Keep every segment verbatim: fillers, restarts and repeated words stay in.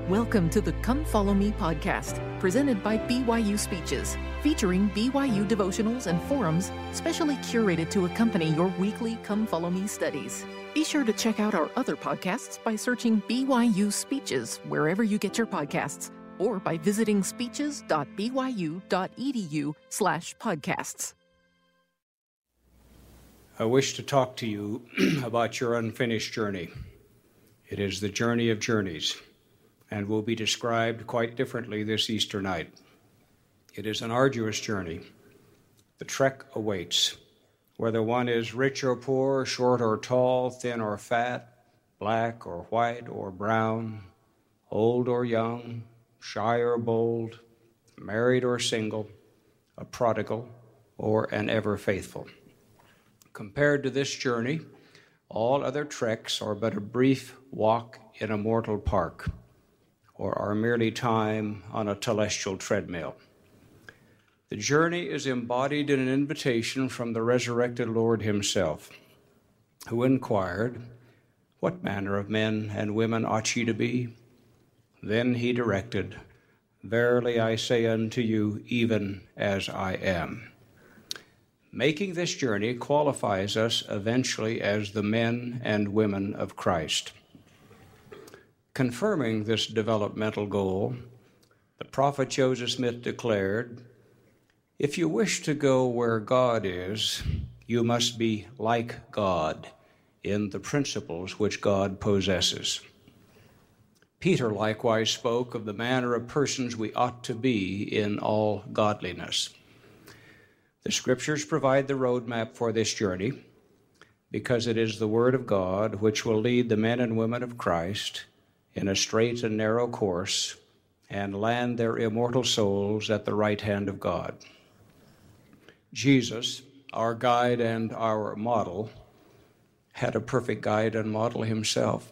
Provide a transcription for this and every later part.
Welcome to the Come Follow Me podcast, presented by B Y U Speeches, featuring B Y U devotionals and forums specially curated to accompany your weekly Come Follow Me studies. Be sure to check out our other podcasts by searching B Y U Speeches wherever you get your podcasts, or by visiting speeches.byu.edu slash podcasts. I wish to talk to you about your unfinished journey. It is the journey of journeys, and will be described quite differently this Easter night. It is an arduous journey. The trek awaits, whether one is rich or poor, short or tall, thin or fat, black or white or brown, old or young, shy or bold, married or single, a prodigal or an ever faithful. Compared to this journey, all other treks are but a brief walk in a mortal park, or are merely time on a celestial treadmill. The journey is embodied in an invitation from the resurrected Lord himself, who inquired, "What manner of men and women ought ye to be?" Then he directed, "Verily I say unto you, even as I am." Making this journey qualifies us eventually as the men and women of Christ. Confirming this developmental goal, the prophet Joseph Smith declared, "If you wish to go where God is, you must be like God in the principles which God possesses." Peter likewise spoke of the manner of persons we ought to be in all godliness. The Scriptures provide the roadmap for this journey, because it is the Word of God which will lead the men and women of Christ in a straight and narrow course and land their immortal souls at the right hand of God. Jesus, our guide and our model, had a perfect guide and model himself.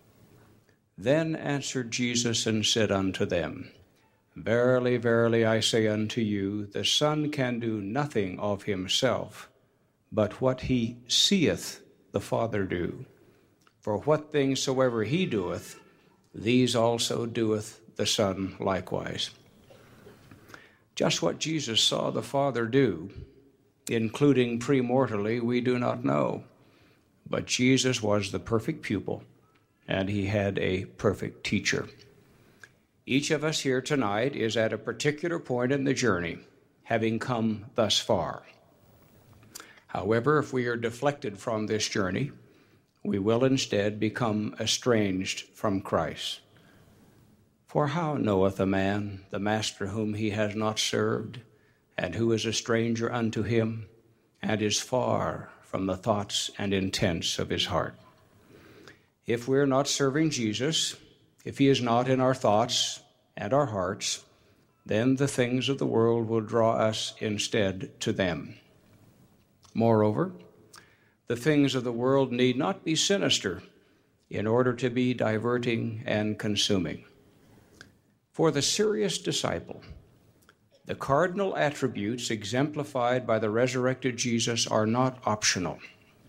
Then answered Jesus and said unto them, "Verily, verily, I say unto you, the Son can do nothing of himself, but what he seeth the Father do. For what things soever he doeth, these also doeth the Son likewise." Just what Jesus saw the Father do, including premortally, we do not know. But Jesus was the perfect pupil, and he had a perfect teacher. Each of us here tonight is at a particular point in the journey, having come thus far. However, if we are deflected from this journey, we will instead become estranged from Christ. For how knoweth a man the master whom he has not served, and who is a stranger unto him, and is far from the thoughts and intents of his heart? If we're not serving Jesus, if he is not in our thoughts and our hearts, then the things of the world will draw us instead to them. Moreover, the things of the world need not be sinister in order to be diverting and consuming. For the serious disciple, the cardinal attributes exemplified by the resurrected Jesus are not optional.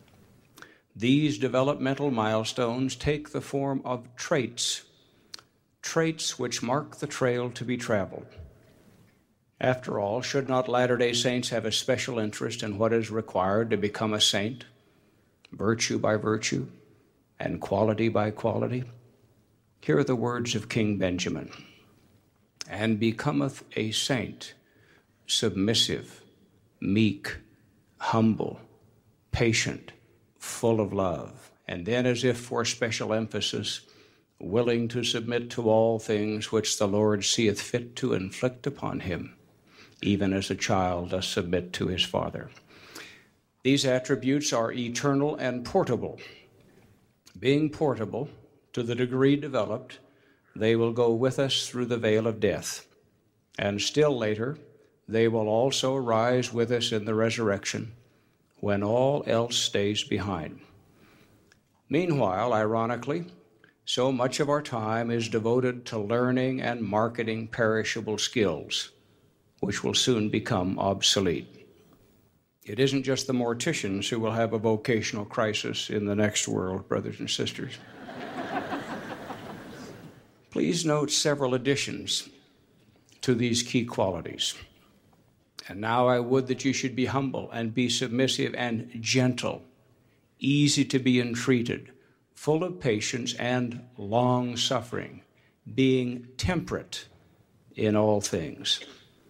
These developmental milestones take the form of traits, traits which mark the trail to be traveled. After all, should not Latter-day Saints have a special interest in what is required to become a saint, virtue by virtue, and quality by quality? Here are the words of King Benjamin: "And becometh a saint, submissive, meek, humble, patient, full of love." And then, as if for special emphasis, "willing to submit to all things which the Lord seeth fit to inflict upon him, even as a child does submit to his father." These attributes are eternal and portable. Being portable, to the degree developed, they will go with us through the veil of death. And still later, they will also rise with us in the resurrection, when all else stays behind. Meanwhile, ironically, so much of our time is devoted to learning and marketing perishable skills, which will soon become obsolete. It isn't just the morticians who will have a vocational crisis in the next world, brothers and sisters. Please note several additions to these key qualities. And now I would that you should be humble and be submissive and gentle, easy to be entreated, full of patience and long-suffering, being temperate in all things.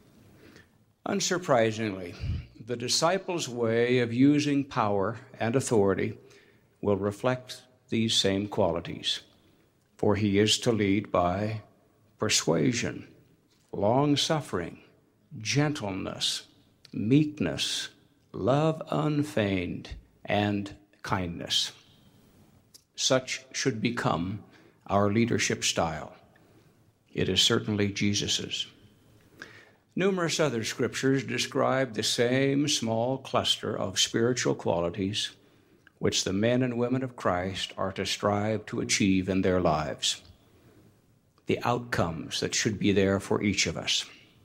Unsurprisingly, the disciples' way of using power and authority will reflect these same qualities, for he is to lead by persuasion, long-suffering, gentleness, meekness, love unfeigned, and kindness. Such should become our leadership style. It is certainly Jesus's. Numerous other scriptures describe the same small cluster of spiritual qualities which the men and women of Christ are to strive to achieve in their lives, the outcomes that should be there for each of us.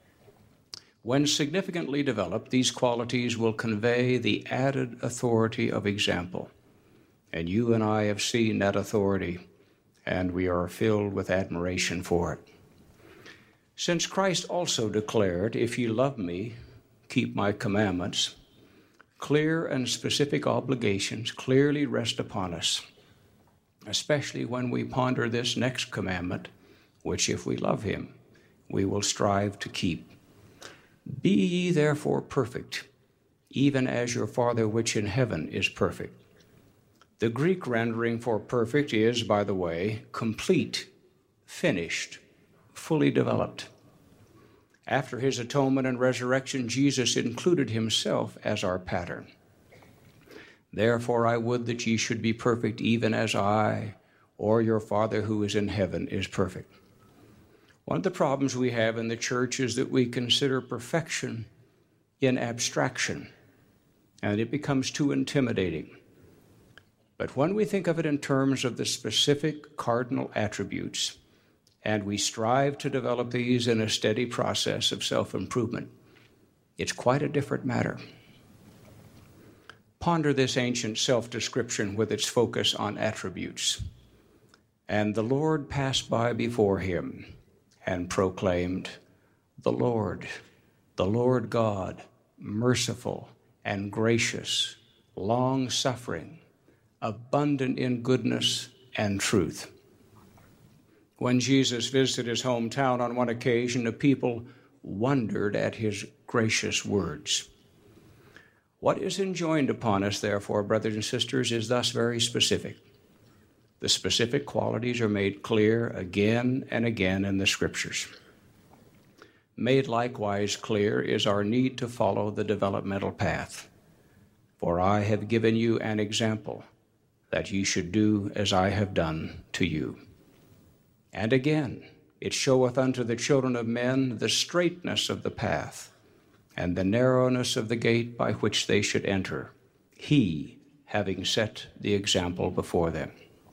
When significantly developed, these qualities will convey the added authority of example. And you and I have seen that authority, and we are filled with admiration for it. Since Christ also declared, "If ye love me, keep my commandments," clear and specific obligations clearly rest upon us, especially when we ponder this next commandment, which if we love him, we will strive to keep. Be ye therefore perfect, even as your Father which in heaven is perfect. The Greek rendering for perfect is, by the way, complete, finished, fully developed. After his atonement and resurrection, Jesus included himself as our pattern. Therefore I would that ye should be perfect, even as I, or your Father who is in heaven, is perfect. One of the problems we have in the church is that we consider perfection in abstraction, and it becomes too intimidating. But when we think of it in terms of the specific cardinal attributes, and we strive to develop these in a steady process of self-improvement, it's quite a different matter. Ponder this ancient self-description with its focus on attributes. And the Lord passed by before him and proclaimed, "The Lord, the Lord God, merciful and gracious, long-suffering, abundant in goodness and truth." When Jesus visited his hometown on one occasion, the people wondered at his gracious words. What is enjoined upon us, therefore, brothers and sisters, is thus very specific. The specific qualities are made clear again and again in the Scriptures. Made likewise clear is our need to follow the developmental path. For I have given you an example, that ye should do as I have done to you. And again, it showeth unto the children of men the straightness of the path, and the narrowness of the gate by which they should enter, he having set the example before them.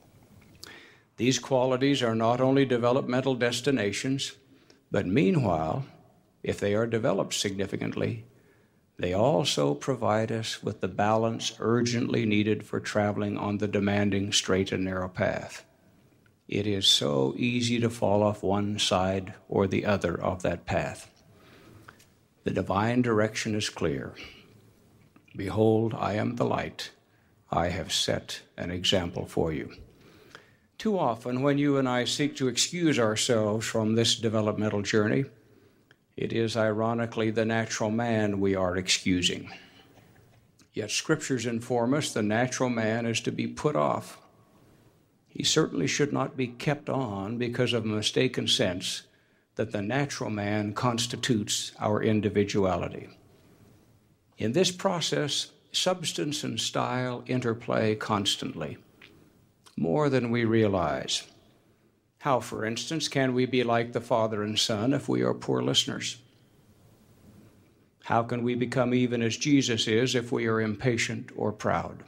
These qualities are not only developmental destinations, but meanwhile, if they are developed significantly, they also provide us with the balance urgently needed for traveling on the demanding straight and narrow path. It is so easy to fall off one side or the other of that path. The divine direction is clear. Behold, I am the light. I have set an example for you. Too often, when you and I seek to excuse ourselves from this developmental journey, it is ironically the natural man we are excusing. Yet scriptures inform us the natural man is to be put off. He certainly should not be kept on because of a mistaken sense that the natural man constitutes our individuality. In this process, substance and style interplay constantly, more than we realize. How, for instance, can we be like the Father and Son if we are poor listeners? How can we become even as Jesus is if we are impatient or proud?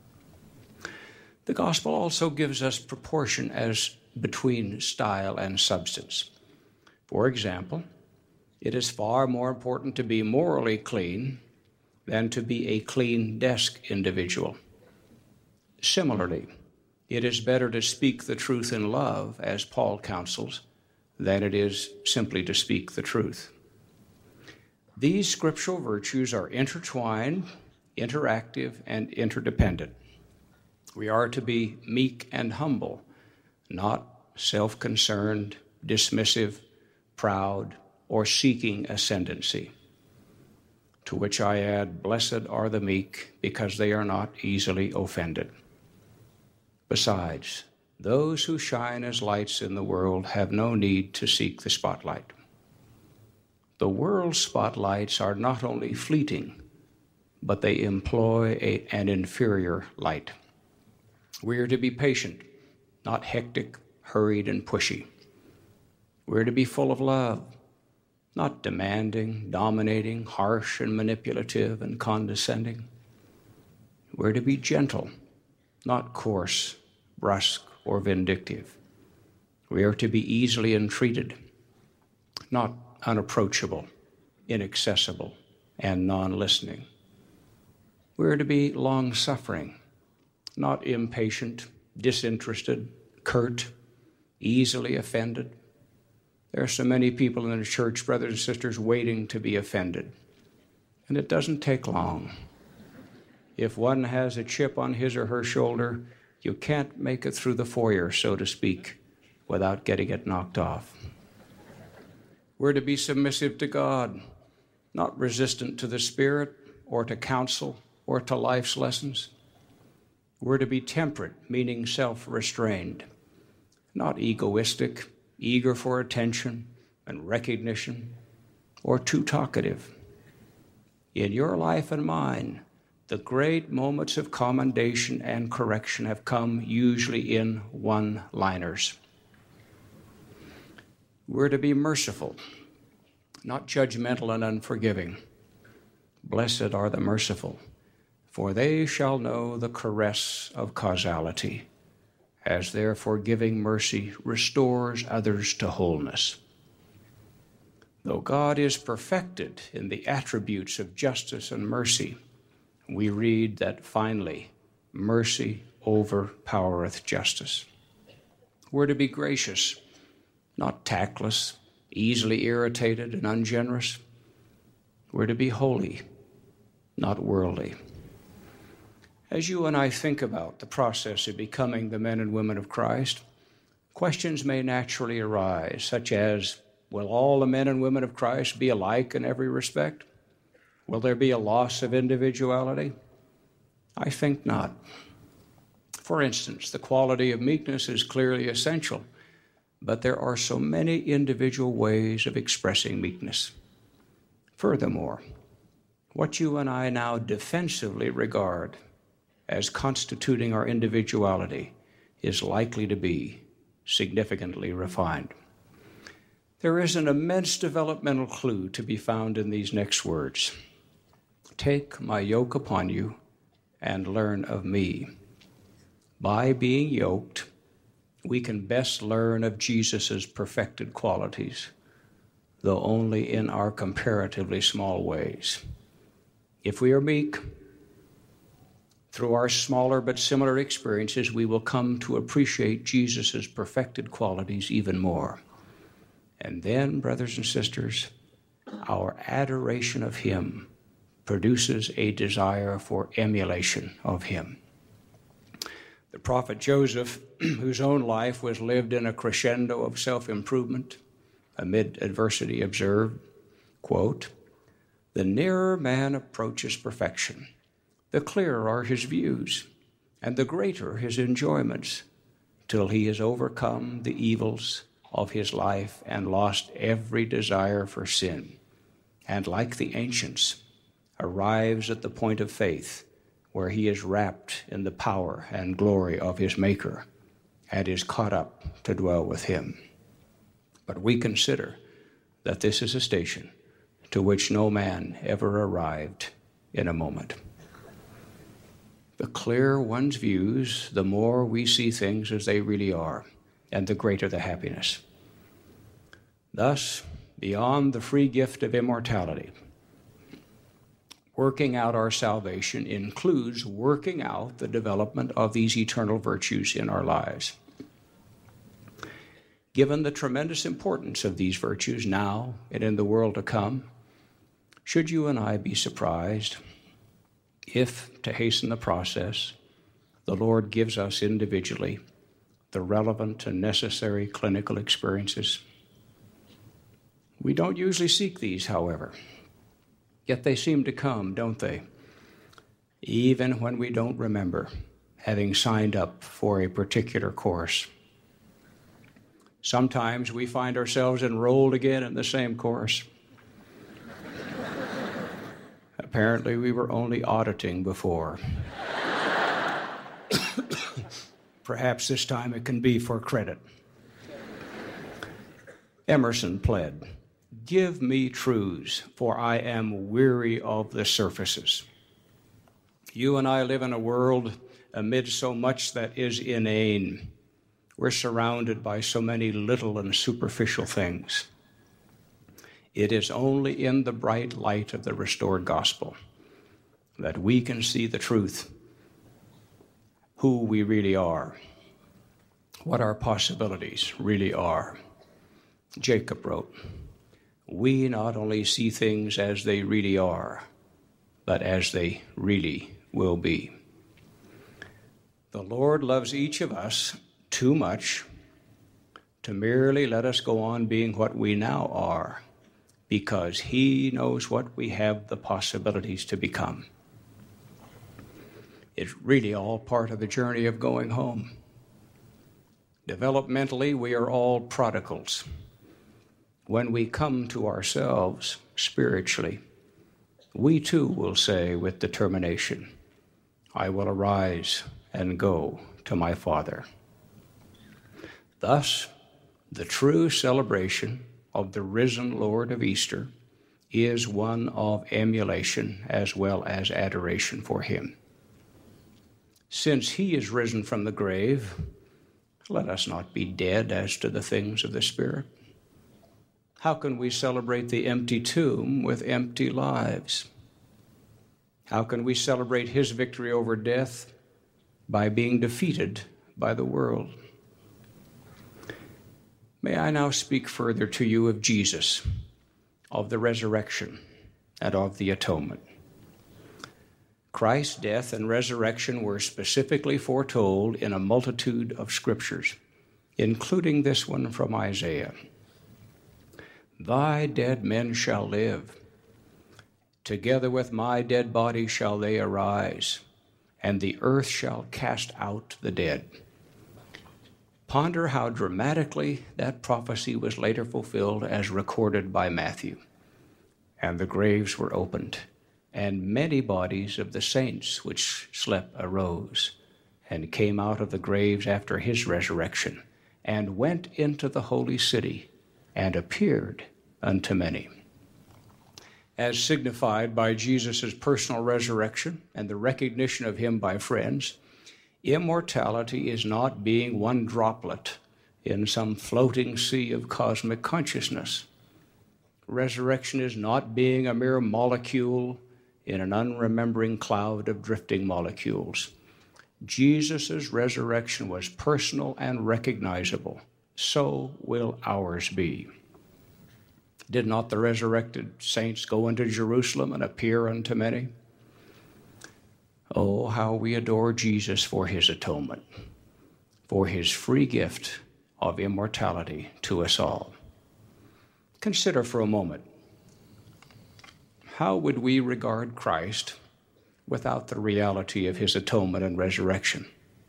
The gospel also gives us proportion as between style and substance. For example, it is far more important to be morally clean than to be a clean desk individual. Similarly, It is better to speak the truth in love, as Paul counsels, than it is simply to speak the truth. These scriptural virtues are intertwined, interactive, and interdependent. We are to be meek and humble, not self-concerned, dismissive, proud, or seeking ascendancy. To which I add, blessed are the meek, because they are not easily offended. Besides, those who shine as lights in the world have no need to seek the spotlight. The world's spotlights are not only fleeting, but they employ a, an inferior light. We are to be patient, not hectic, hurried, and pushy. We're to be full of love, not demanding, dominating, harsh, and manipulative, and condescending. We're to be gentle, not coarse, brusque, or vindictive. We are to be easily entreated, not unapproachable, inaccessible, and non-listening. We are to be long-suffering, not impatient, disinterested, curt, easily offended. There are so many people in the church, brothers and sisters, waiting to be offended. And it doesn't take long. If one has a chip on his or her shoulder, you can't make it through the foyer, so to speak, without getting it knocked off. We're to be submissive to God, not resistant to the Spirit or to counsel or to life's lessons. We're to be temperate, meaning self-restrained, not egoistic, eager for attention and recognition, or too talkative. In your life and mine, the great moments of commendation and correction have come usually in one-liners. We're to be merciful, not judgmental and unforgiving. Blessed are the merciful, for they shall know the caress of causality, as their forgiving mercy restores others to wholeness. Though God is perfected in the attributes of justice and mercy, we read that finally, mercy overpowereth justice. We're to be gracious, not tactless, easily irritated and ungenerous. We're to be holy, not worldly. As you and I think about the process of becoming the men and women of Christ, questions may naturally arise, such as, will all the men and women of Christ be alike in every respect? Will there be a loss of individuality? I think not. For instance, the quality of meekness is clearly essential, but there are so many individual ways of expressing meekness. Furthermore, what you and I now defensively regard as constituting our individuality is likely to be significantly refined. There is an immense developmental clue to be found in these next words. Take my yoke upon you and learn of me. By being yoked, we can best learn of Jesus' perfected qualities, though only in our comparatively small ways. If we are meek, through our smaller but similar experiences, we will come to appreciate Jesus' perfected qualities even more. And then, brothers and sisters, our adoration of him produces a desire for emulation of him. The prophet Joseph, whose own life was lived in a crescendo of self-improvement amid adversity, observed, quote, the nearer man approaches perfection, the clearer are his views, and the greater his enjoyments, till he has overcome the evils of his life and lost every desire for sin, and like the ancients, arrives at the point of faith where he is wrapped in the power and glory of his Maker and is caught up to dwell with him. But we consider that this is a station to which no man ever arrived in a moment. The clearer one's views, the more we see things as they really are, and the greater the happiness. Thus, beyond the free gift of immortality, Working out our salvation includes working out the development of these eternal virtues in our lives. Given the tremendous importance of these virtues now and in the world to come, should you and I be surprised if, to hasten the process, the Lord gives us individually the relevant and necessary clinical experiences? We don't usually seek these, however, yet they seem to come, don't they? Even when we don't remember having signed up for a particular course. Sometimes we find ourselves enrolled again in the same course. Apparently, we were only auditing before. Perhaps this time it can be for credit. Emerson pled, "Give me truths, for I am weary of the surfaces." You and I live in a world amid so much that is inane. We're surrounded by so many little and superficial things. It is only in the bright light of the restored gospel that we can see the truth, who we really are, what our possibilities really are. Jacob wrote, "We not only see things as they really are, but as they really will be." The Lord loves each of us too much to merely let us go on being what we now are, because He knows what we have the possibilities to become. It's really all part of the journey of going home. Developmentally, we are all prodigals. When we come to ourselves spiritually, we too will say with determination, "I will arise and go to my Father." Thus, the true celebration of the risen Lord of Easter is one of emulation as well as adoration for Him. Since He is risen from the grave, let us not be dead as to the things of the Spirit. How can we celebrate the empty tomb with empty lives? How can we celebrate His victory over death by being defeated by the world? May I now speak further to you of Jesus, of the resurrection, and of the atonement. Christ's death and resurrection were specifically foretold in a multitude of scriptures, including this one from Isaiah. "Thy dead men shall live. Together with my dead body shall they arise, and the earth shall cast out the dead." Ponder how dramatically that prophecy was later fulfilled as recorded by Matthew. "And the graves were opened, and many bodies of the saints which slept arose, and came out of the graves after His resurrection, and went into the holy city, and appeared unto many." As signified by Jesus' personal resurrection and the recognition of Him by friends, immortality is not being one droplet in some floating sea of cosmic consciousness. Resurrection is not being a mere molecule in an unremembering cloud of drifting molecules. Jesus' resurrection was personal and recognizable. So will ours be. Did not the resurrected saints go into Jerusalem and appear unto many? Oh, how we adore Jesus for His atonement, for His free gift of immortality to us all. Consider for a moment, how would we regard Christ without the reality of His atonement and resurrection?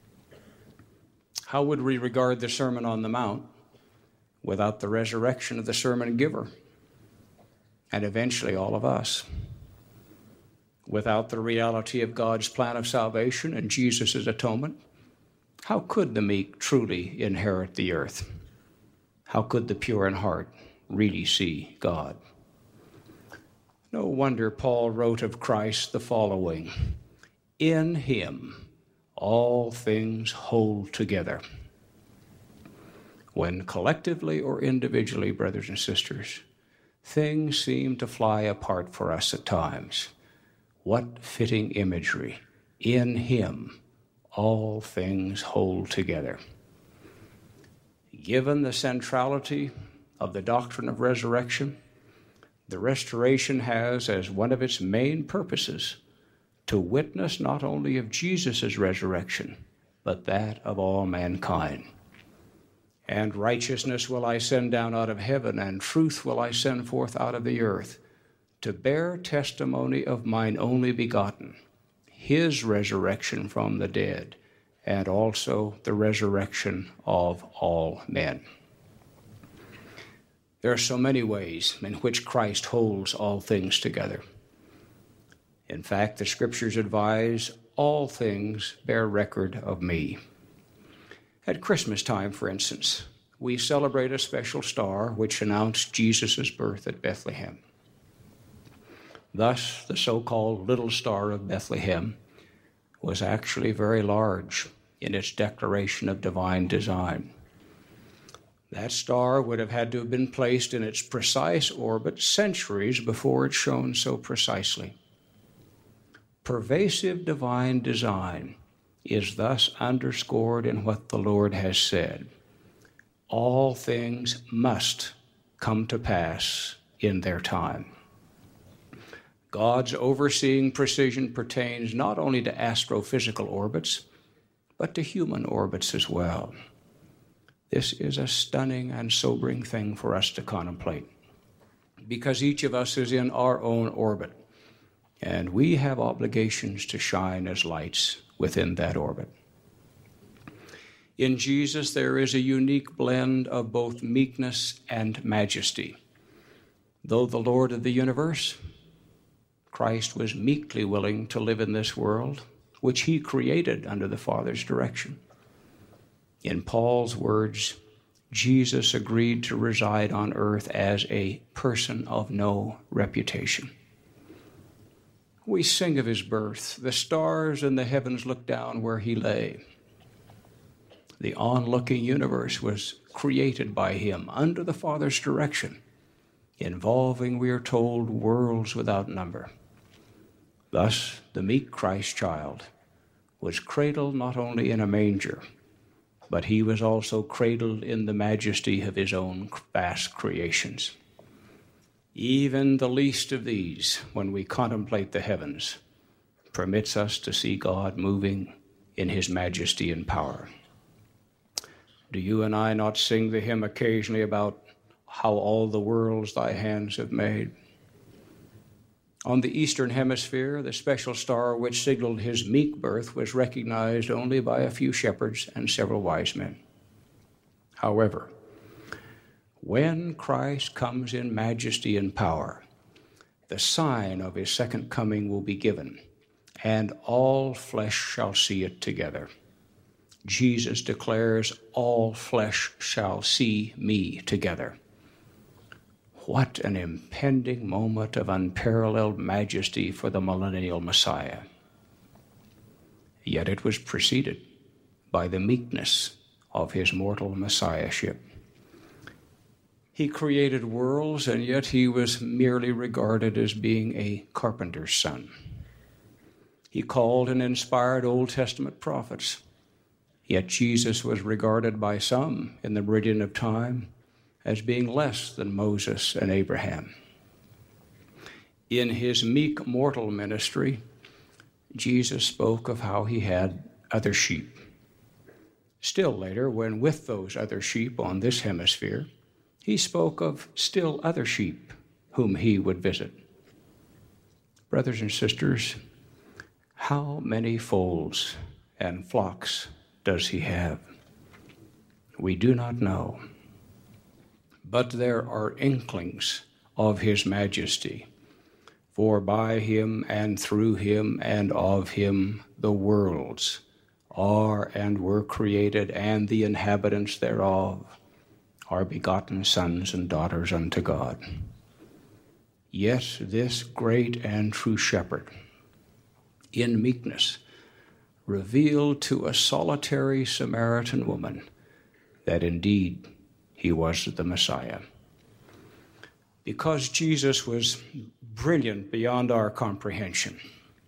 How would we regard the Sermon on the Mount without the resurrection of the sermon giver, and eventually all of us? Without the reality of God's plan of salvation and Jesus' atonement, how could the meek truly inherit the earth? How could the pure in heart really see God? No wonder Paul wrote of Christ the following: "In Him all things hold together." When collectively or individually, brothers and sisters, things seem to fly apart for us at times, What fitting imagery! In him all things hold together. Given the centrality of the doctrine of resurrection, the restoration has as one of its main purposes to witness not only of Jesus' resurrection, but that of all mankind. And righteousness will I send down out of heaven, and truth will I send forth out of the earth, to bear testimony of mine only begotten, his resurrection from the dead, and also the resurrection of all men. There are so many ways in which Christ holds all things together. In fact, the Scriptures advise all things bear record of me. At Christmas time, for instance, we celebrate a special star which announced Jesus' birth at Bethlehem. Thus, the so-called Little Star of Bethlehem was actually very large in its declaration of divine design. That star would have had to have been placed in its precise orbit centuries before it shone so precisely. Pervasive divine design is thus underscored in what the Lord has said. All things must come to pass in their time. God's overseeing precision pertains not only to astrophysical orbits, but to human orbits as well. This is a stunning and sobering thing for us to contemplate, because each of us is in our own orbit, and we have obligations to shine as lights within that orbit. In Jesus, there is a unique blend of both meekness and majesty. Though the Lord of the universe, Christ was meekly willing to live in this world, which he created under the Father's direction. In Paul's words, Jesus agreed to reside on earth as a person of no reputation. We sing of his birth. The stars in the heavens looked down where he lay. The onlooking universe was created by him under the Father's direction, involving, we are told, worlds without number. Thus, the meek Christ child was cradled not only in a manger, but he was also cradled in the majesty of his own vast creations. Even the least of these, when we contemplate the heavens, permits us to see God moving in his majesty and power. Do you and I not sing the hymn occasionally about how all the worlds thy hands have made? On the Eastern Hemisphere, the special star which signaled his meek birth was recognized only by a few shepherds and several wise men. However, when Christ comes in majesty and power, the sign of his second coming will be given, and all flesh shall see it together. Jesus declares, all flesh shall see me together. What an impending moment of unparalleled majesty for the millennial Messiah. Yet it was preceded by the meekness of his mortal messiahship. He created worlds, and yet he was merely regarded as being a carpenter's son. He called and inspired Old Testament prophets, yet Jesus was regarded by some in the meridian of time as being less than Moses and Abraham. In his meek mortal ministry, Jesus spoke of how he had other sheep. Still later, when with those other sheep on this hemisphere, he spoke of still other sheep whom he would visit. Brothers and sisters, how many folds and flocks does he have? We do not know. But there are inklings of his majesty, for by him and through him and of him the worlds are and were created, and the inhabitants thereof are begotten sons and daughters unto God. Yet this great and true shepherd, in meekness, revealed to a solitary Samaritan woman that indeed he was the Messiah. Because Jesus was brilliant beyond our comprehension,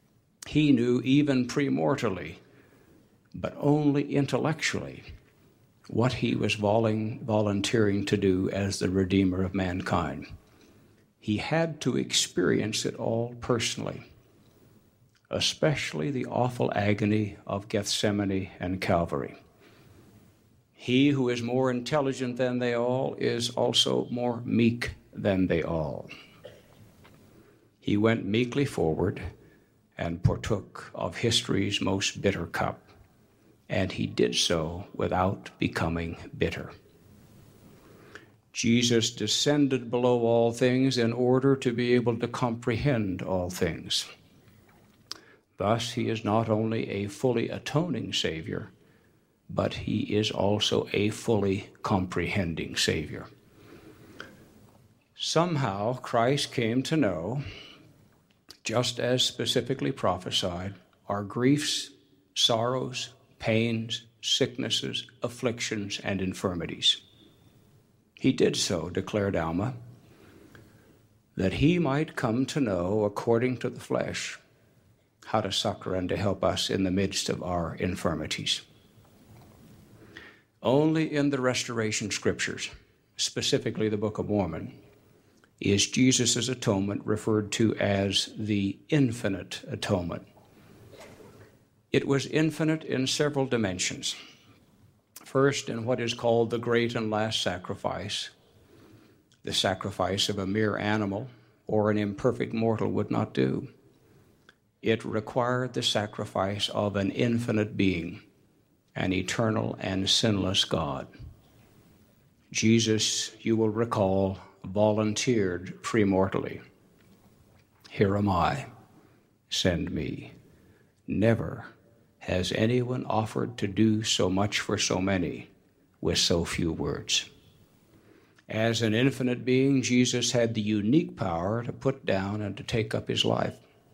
He knew even premortally, but only intellectually, what he was volunteering to do as the Redeemer of mankind. He had to experience it all personally, especially the awful agony of Gethsemane and Calvary. He who is more intelligent than they all is also more meek than they all. He went meekly forward and partook of history's most bitter cup, and he did so without becoming bitter. Jesus descended below all things in order to be able to comprehend all things. Thus, he is not only a fully atoning Savior, but he is also a fully comprehending Savior. Somehow, Christ came to know, just as specifically prophesied, our griefs, sorrows, pains, sicknesses, afflictions, and infirmities. He did so, declared Alma, that he might come to know, according to the flesh, how to succor and to help us in the midst of our infirmities. Only in the Restoration Scriptures, specifically the Book of Mormon, is Jesus' atonement referred to as the infinite atonement. It was infinite in several dimensions. First, in what is called the great and last sacrifice, the sacrifice of a mere animal or an imperfect mortal would not do. It required the sacrifice of an infinite being, an eternal and sinless God. Jesus, you will recall, volunteered premortally. Here am I, send me. Never has anyone offered to do so much for so many with so few words. As an infinite being, Jesus had the unique power to put down and to take up his life.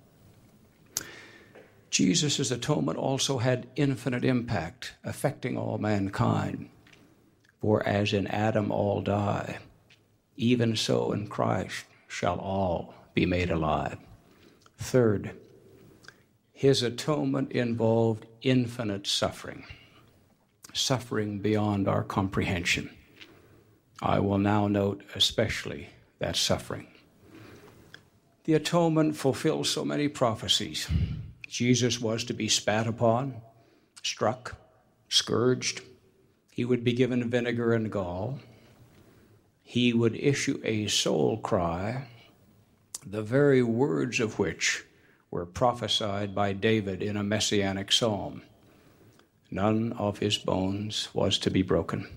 Jesus' atonement also had infinite impact, affecting all mankind. For as in Adam all die, even so in Christ shall all be made alive. Third, his atonement involved infinite suffering, suffering beyond our comprehension. I will now note especially that suffering. The atonement fulfills so many prophecies. Jesus was to be spat upon, struck, scourged. He would be given vinegar and gall. He would issue a soul cry, the very words of which were prophesied by David in a messianic psalm. None of his bones was to be broken.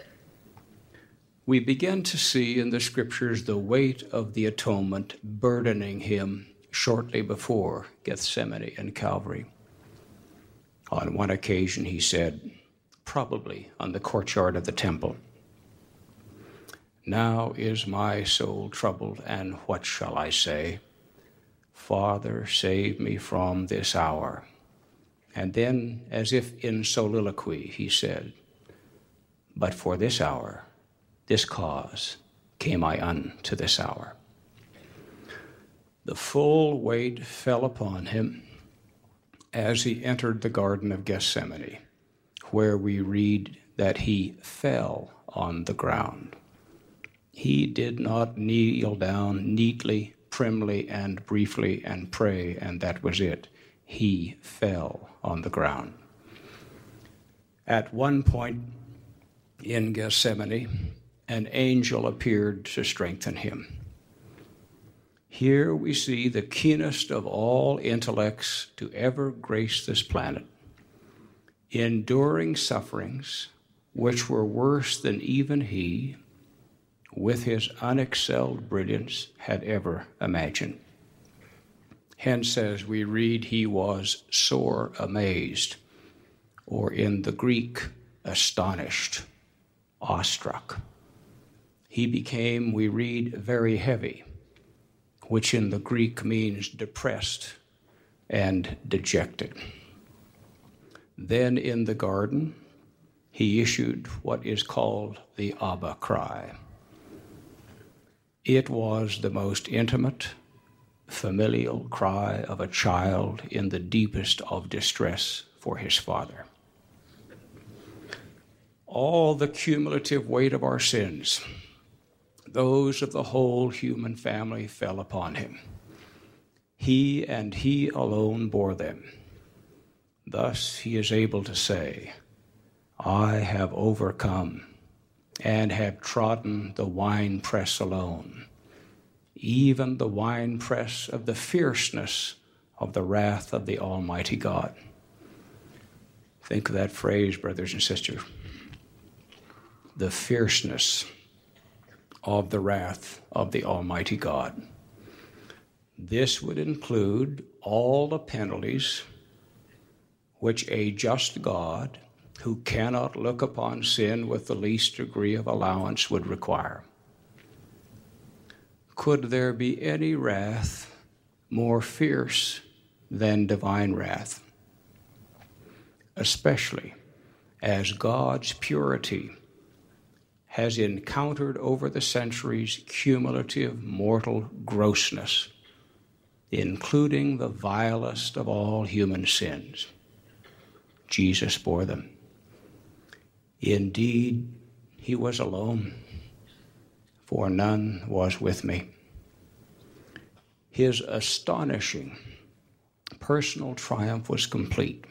We begin to see in the scriptures the weight of the atonement burdening him shortly before Gethsemane and Calvary. On one occasion he said, probably on the courtyard of the temple, "Now is my soul troubled, and what shall I say? Father, save me from this hour." And then, as if in soliloquy, he said, "But for this hour, this cause came I unto this hour." The full weight fell upon him as he entered the Garden of Gethsemane, where we read that he fell on the ground. He did not kneel down neatly, primly, and briefly and pray, and that was it. He fell on the ground. At one point in Gethsemane, an angel appeared to strengthen him. Here we see the keenest of all intellects to ever grace this planet, enduring sufferings which were worse than even he, with his unexcelled brilliance, had ever imagined. Hence, as we read, he was sore amazed, or in the Greek, astonished, awestruck. He became, we read, very heavy, which in the Greek means depressed and dejected. Then in the garden, he issued what is called the Abba cry. It was the most intimate, familial cry of a child in the deepest of distress for his father. All the cumulative weight of our sins, those of the whole human family, fell upon him. He and he alone bore them. Thus he is able to say, I have overcome and have trodden the winepress alone, even the winepress of the fierceness of the wrath of the Almighty God. Think of that phrase, brothers and sisters. The fierceness of the wrath of the Almighty God. This would include all the penalties which a just God, who cannot look upon sin with the least degree of allowance, would require. Could there be any wrath more fierce than divine wrath? Especially as God's purity has encountered over the centuries cumulative mortal grossness, including the vilest of all human sins. Jesus bore them. Indeed, he was alone, for none was with me. His astonishing personal triumph was complete.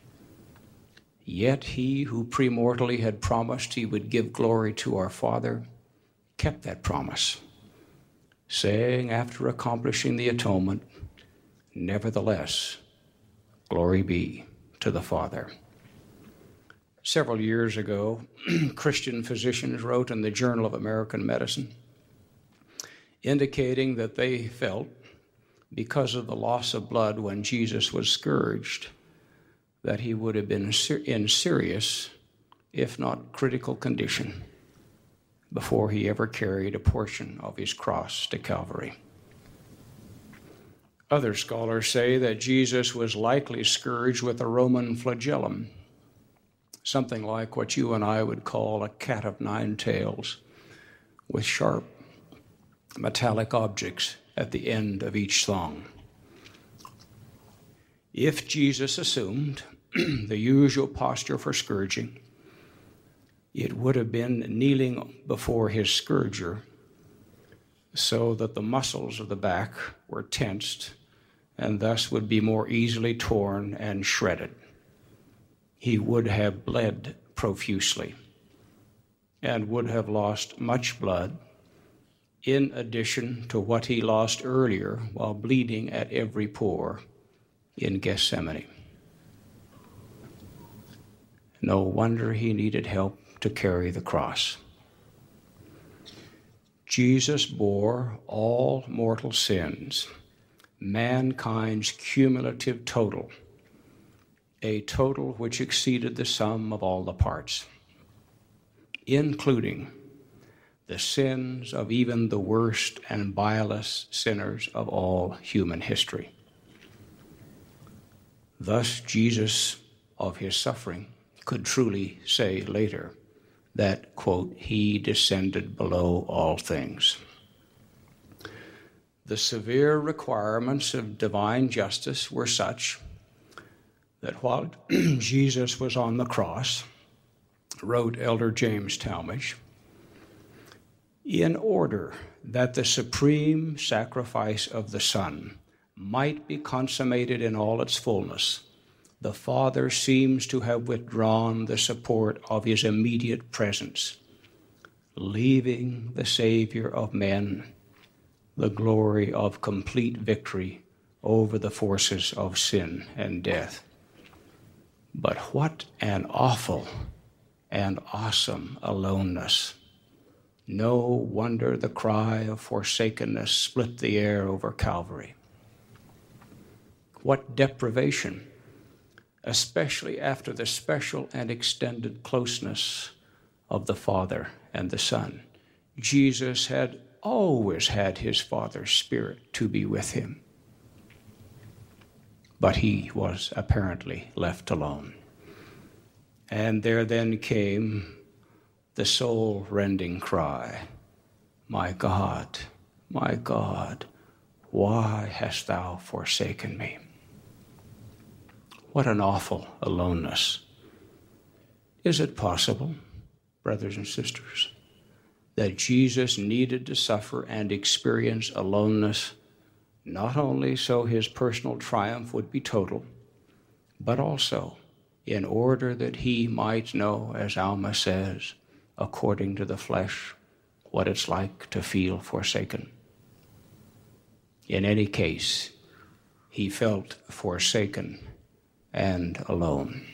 Yet he who premortally had promised he would give glory to our Father kept that promise, saying after accomplishing the atonement, nevertheless, glory be to the Father. Several years ago, Christian physicians wrote in the Journal of American Medicine, indicating that they felt, because of the loss of blood when Jesus was scourged, that he would have been in serious, if not critical condition, before he ever carried a portion of his cross to Calvary. Other scholars say that Jesus was likely scourged with a Roman flagellum, something like what you and I would call a cat of nine tails, with sharp metallic objects at the end of each thong. If Jesus assumed the usual posture for scourging, it would have been kneeling before his scourger, so that the muscles of the back were tensed and thus would be more easily torn and shredded. He would have bled profusely and would have lost much blood, in addition to what he lost earlier while bleeding at every pore in Gethsemane. No wonder he needed help to carry the cross. Jesus bore all mortal sins, mankind's cumulative total, a total which exceeded the sum of all the parts, including the sins of even the worst and vilest sinners of all human history. Thus, Jesus, of his suffering, could truly say later that, quote, he descended below all things. The severe requirements of divine justice were such that while Jesus was on the cross, wrote Elder James Talmage, in order that the supreme sacrifice of the Son might be consummated in all its fullness, the Father seems to have withdrawn the support of his immediate presence, leaving the Savior of men the glory of complete victory over the forces of sin and death. But what an awful and awesome aloneness. No wonder the cry of forsakenness split the air over Calvary. What deprivation, especially after the special and extended closeness of the Father and the Son. Jesus had always had his Father's Spirit to be with him, but he was apparently left alone. And there then came the soul-rending cry, my God, my God, why hast thou forsaken me? What an awful aloneness. Is it possible, brothers and sisters, that Jesus needed to suffer and experience aloneness, not only so his personal triumph would be total, but also in order that he might know, as Alma says, according to the flesh, what it's like to feel forsaken? In any case, he felt forsaken and alone.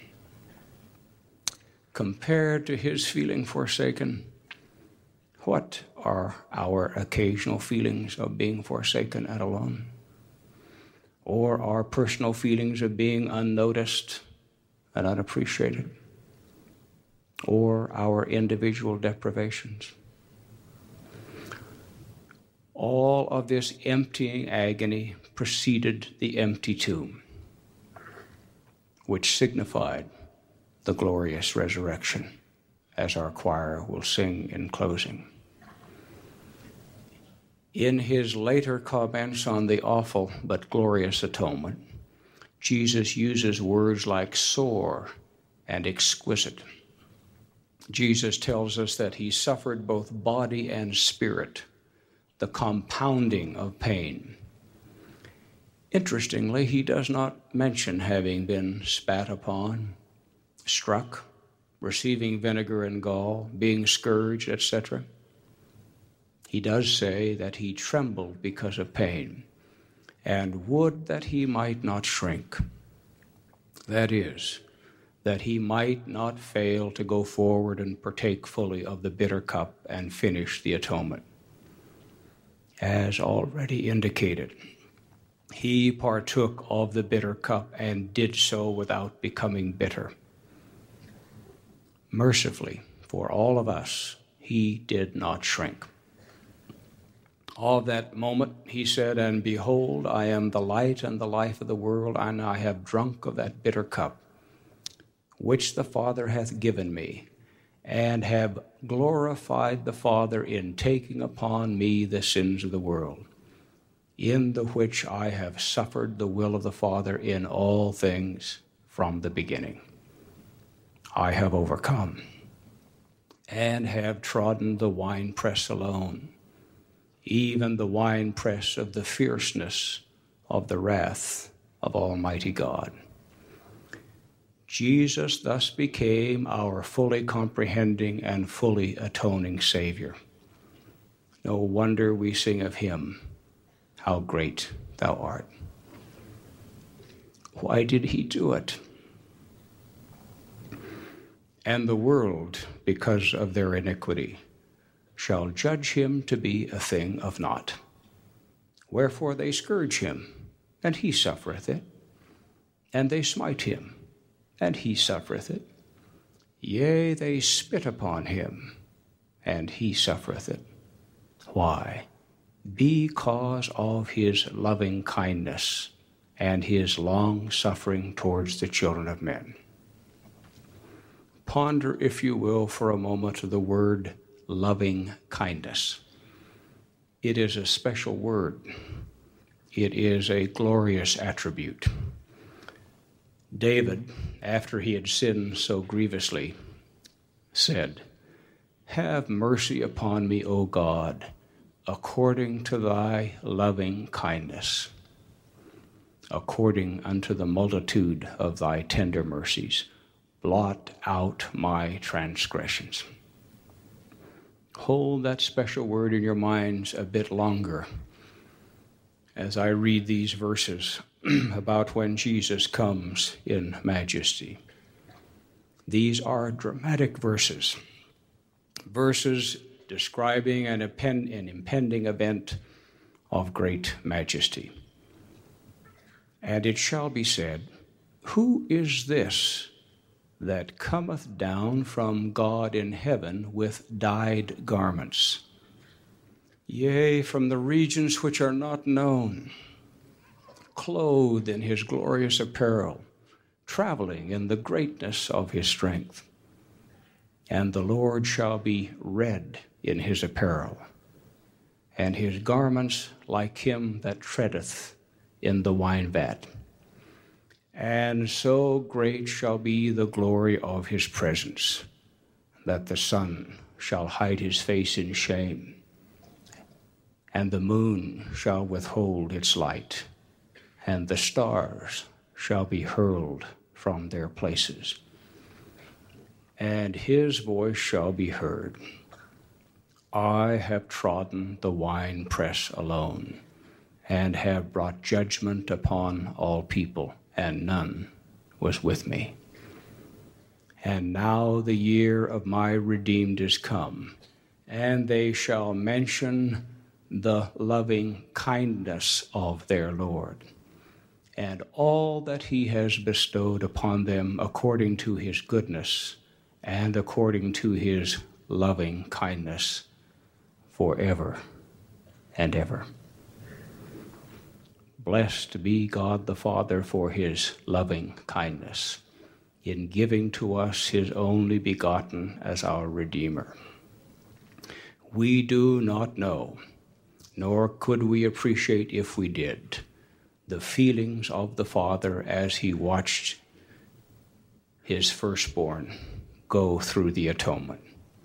Compared to his feeling forsaken, what are our occasional feelings of being forsaken and alone? Or our personal feelings of being unnoticed and unappreciated? Or our individual deprivations? All of this emptying agony preceded the empty tomb, which signified the glorious resurrection, as our choir will sing in closing. In his later comments on the awful but glorious atonement, Jesus uses words like sore and exquisite. Jesus tells us that he suffered both body and spirit, the compounding of pain. Interestingly, he does not mention having been spat upon, struck, receiving vinegar and gall, being scourged, et cetera. He does say that he trembled because of pain, and would that he might not shrink. That is, that he might not fail to go forward and partake fully of the bitter cup and finish the atonement. As already indicated, he partook of the bitter cup and did so without becoming bitter. Mercifully, for all of us, he did not shrink. Of that moment, he said, and behold, I am the light and the life of the world, and I have drunk of that bitter cup, which the Father hath given me, and have glorified the Father in taking upon me the sins of the world, in the which I have suffered the will of the Father in all things from the beginning. I have overcome, and have trodden the winepress alone, even the winepress of the fierceness of the wrath of Almighty God. Jesus thus became our fully comprehending and fully atoning Savior. No wonder we sing of him, how great thou art. Why did he do it? And the world, because of their iniquity, shall judge him to be a thing of naught. Wherefore they scourge him, and he suffereth it. And they smite him, and he suffereth it. Yea, they spit upon him, and he suffereth it. Why? Because of his loving kindness and his long suffering towards the children of men. Ponder, if you will, for a moment the word loving kindness. It is a special word. It is a glorious attribute. David, after he had sinned so grievously, said, Have mercy upon me, O God, according to thy loving kindness, according unto the multitude of thy tender mercies. Blot out my transgressions. Hold that special word in your minds a bit longer as I read these verses about when Jesus comes in majesty. These are dramatic verses, verses describing an, impend- an impending event of great majesty. And it shall be said, Who is this that cometh down from God in heaven with dyed garments? Yea, from the regions which are not known, clothed in his glorious apparel, traveling in the greatness of his strength. And the Lord shall be red in his apparel, and his garments like him that treadeth in the wine vat. And so great shall be the glory of his presence, that the sun shall hide his face in shame, and the moon shall withhold its light, and the stars shall be hurled from their places. And his voice shall be heard, I have trodden the winepress alone, and have brought judgment upon all people, and none was with me. And now the year of my redeemed is come, and they shall mention the loving kindness of their Lord, and all that he has bestowed upon them according to his goodness and according to his loving kindness forever and ever. Blessed be God the Father for his loving kindness in giving to us his only begotten as our Redeemer. We do not know, nor could we appreciate if we did, the feelings of the Father as he watched his firstborn go through the atonement.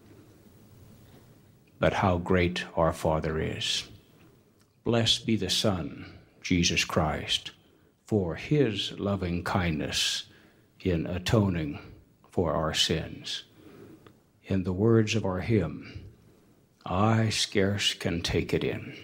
But how great our Father is. Blessed be the Son, Jesus Christ, for his loving kindness in atoning for our sins. In the words of our hymn, I scarce can take it in.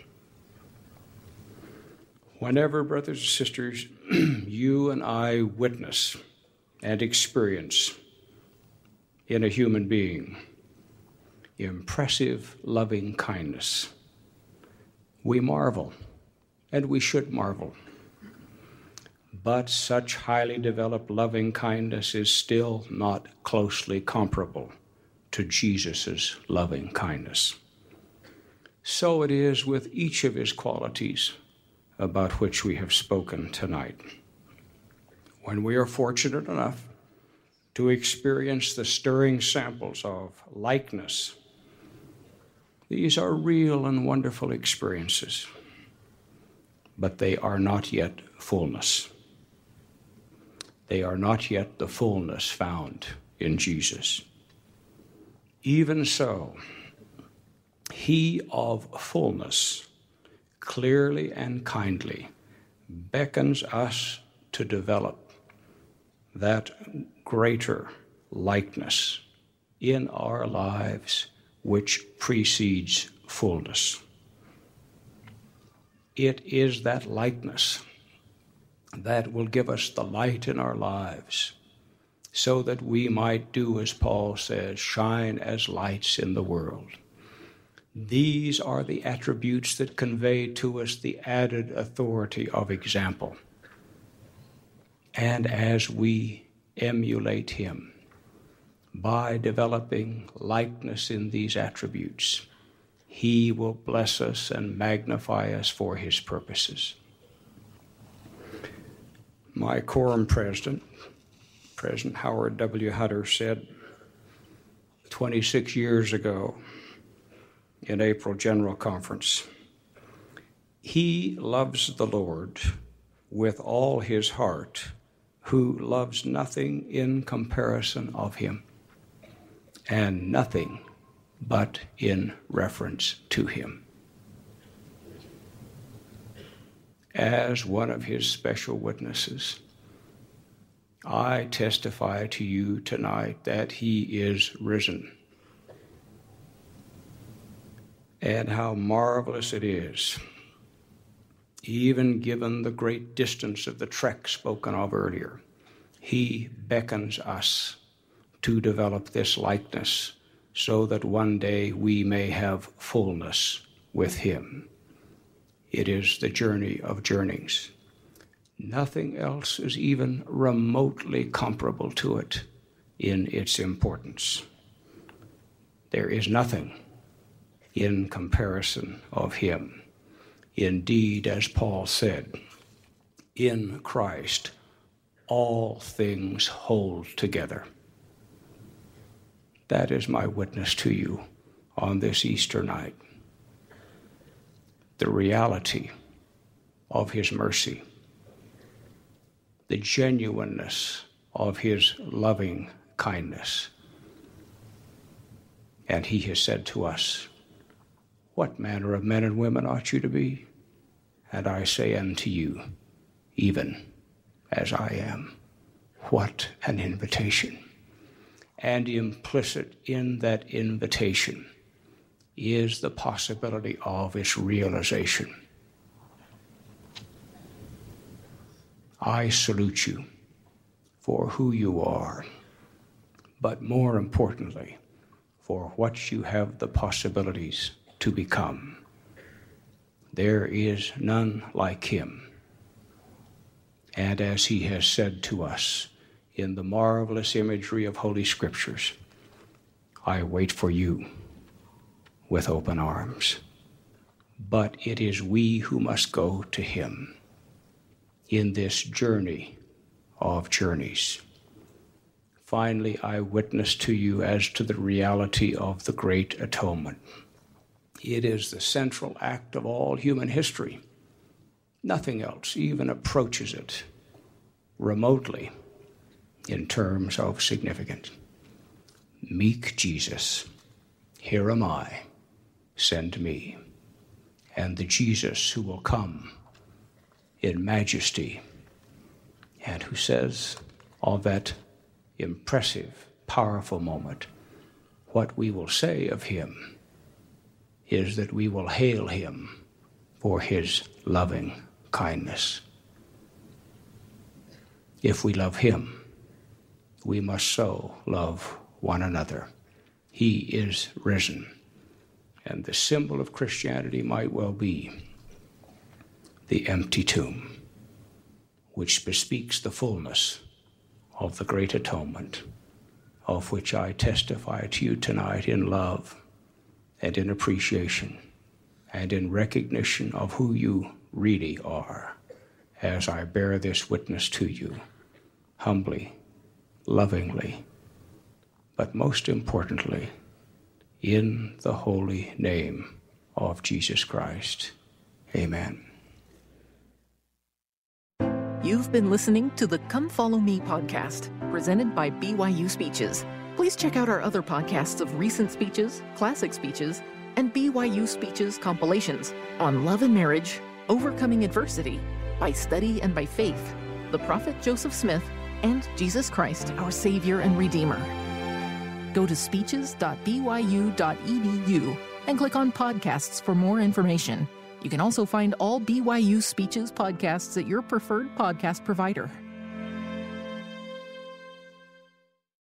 Whenever, brothers and sisters, you and I witness and experience in a human being impressive loving kindness, we marvel, and we should marvel. But such highly developed loving kindness is still not closely comparable to Jesus' loving kindness. So it is with each of his qualities about which we have spoken tonight. When we are fortunate enough to experience the stirring samples of likeness, these are real and wonderful experiences, but they are not yet fullness. They are not yet the fullness found in Jesus. Even so, he of fullness clearly and kindly beckons us to develop that greater likeness in our lives which precedes fullness. It is that likeness that will give us the light in our lives so that we might do, as Paul says, shine as lights in the world. These are the attributes that convey to us the added authority of example. And as we emulate him by developing likeness in these attributes, he will bless us and magnify us for his purposes. My quorum president, President Howard W. Hutter, said twenty-six years ago in April General Conference, he loves the Lord with all his heart who loves nothing in comparison of him and nothing but in reference to him. As one of his special witnesses, I testify to you tonight that he is risen. And how marvelous it is, even given the great distance of the trek spoken of earlier, he beckons us to develop this likeness so that one day we may have fullness with him. It is the journey of journeys. Nothing else is even remotely comparable to it in its importance. There is nothing in comparison of him. Indeed, as Paul said, in Christ all things hold together. That is my witness to you on this Easter night. the reality of his mercy, the genuineness of his loving kindness. And he has said to us, what manner of men and women ought you to be? And I say unto you, even as I am. What an invitation. And implicit in that invitation is the possibility of its realization. I salute you for who you are, but more importantly, for what you have the possibilities to become. There is none like him. And as he has said to us in the marvelous imagery of Holy Scriptures, I wait for you with open arms. But it is we who must go to him in this journey of journeys. Finally, I witness to you as to the reality of the great atonement. It is the central act of all human history. Nothing else even approaches it remotely in terms of significance. Meek Jesus, here am I, send me. And the Jesus who will come in majesty and who says of that impressive, powerful moment, what we will say of him is that we will hail him for his loving kindness. If we love him, we must so love one another. He is risen. And the symbol of Christianity might well be the empty tomb, which bespeaks the fullness of the great atonement, of which I testify to you tonight in love and in appreciation and in recognition of who you really are, as I bear this witness to you, humbly, lovingly, but most importantly, in the holy name of Jesus Christ. Amen. You've been listening to the Come Follow Me podcast, presented by B Y U Speeches. Please check out our other podcasts of recent speeches, classic speeches, and B Y U Speeches compilations on love and marriage, overcoming adversity, by study and by faith, the prophet Joseph Smith, and Jesus Christ, our Savior and Redeemer. Go to speeches dot b y u dot e d u and click on podcasts for more information. You can also find all B Y U Speeches podcasts at your preferred podcast provider.